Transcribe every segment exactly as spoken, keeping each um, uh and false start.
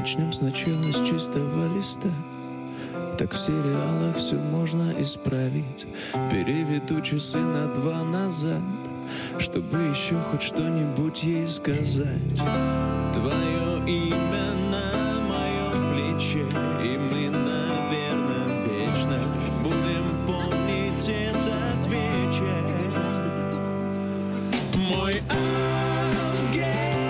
Начнем сначала с чистого листа. Так в сериалах все можно исправить. Переведу часы на два назад, чтобы еще хоть что-нибудь ей сказать. Твое имя на моем плече, и мы, наверное, вечно будем помнить этот вечер. Мой ангел,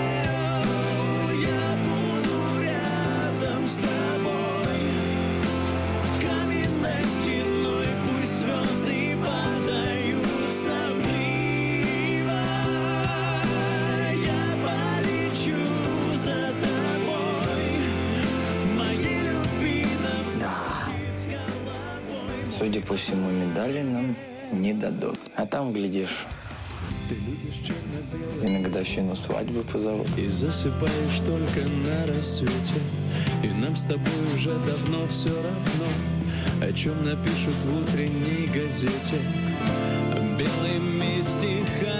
я буду рядом с тобой. Каменной стеной пусть звезды падают сопливо. Я полечу за тобой, моей любви нам Да. с головой. Судя по всему, медали нам не дадут. А там, глядишь, Ты любишь черно-белый и на годовщину свадьбы позовут. и засыпаешь только на рассвете. И нам с тобой уже давно все равно, о чем напишут в утренней газете. Белыми стихами